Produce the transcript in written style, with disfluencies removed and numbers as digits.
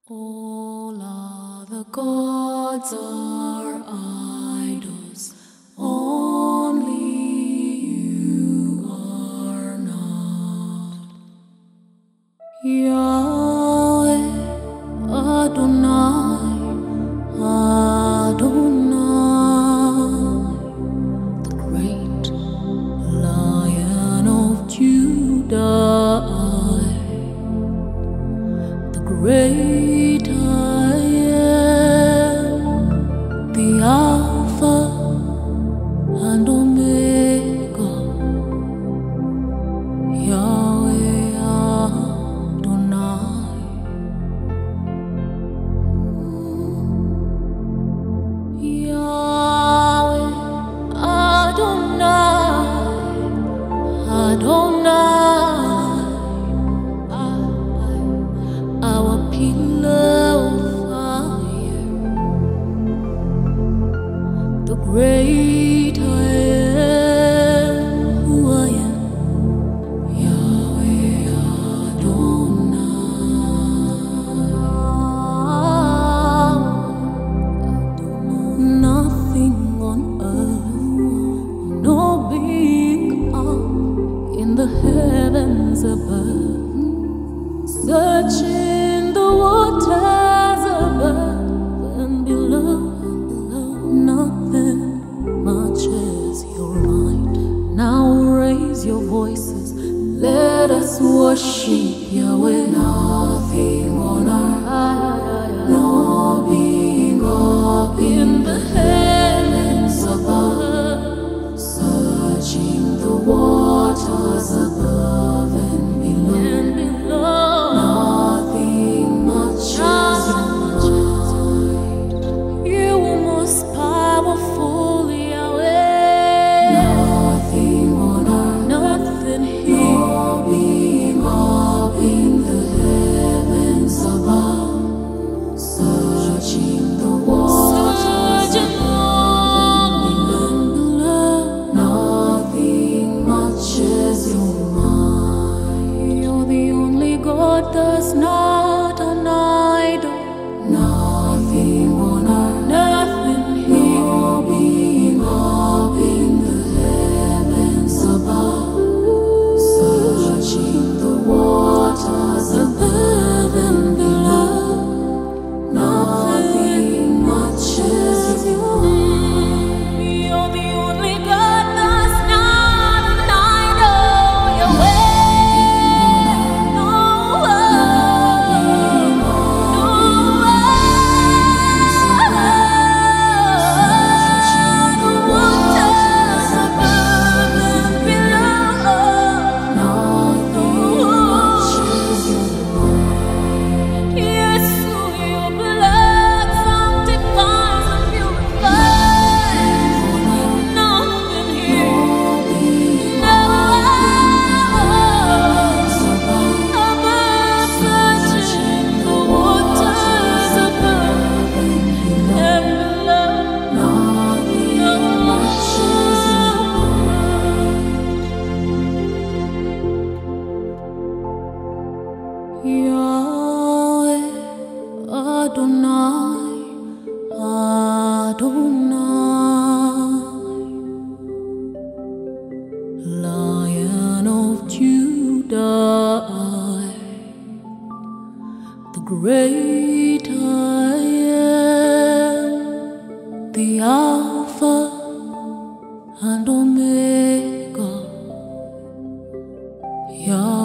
All other gods are idols, only you are not. Yahweh, Adonai, Adonai, the great Lion of Judah, the great I am, the Alpha and Omega, Yahweh Adonai. Yahweh Adonai, Adonai, our pillar of fire, the great I am, who I am, Yahweh Adonai. Nothing on earth, no being up in the heavens above, searching the waters above and below. Nothing matches your mind. Now raise your voices, let us worship Yahweh. Nothing on earth, no being up in the heavens above, searching the waters above and below. Nothing matches your mind. You are most powerful, Yahweh. Nothing on earth, nothing here, no being up in the heavens above, searching the waters above and below. Nothing matches your mind. You're the only God that's not an idol. Nothing on earth, nothing here, no being up in the heavens above, searching the waters above and below. Nothing matches your mind. You're the only God that's not an idol. Yahweh, no Yahweh Adonai, Adonai, Lion of Judah, the great I am, the Alpha and Omega, Yahweh.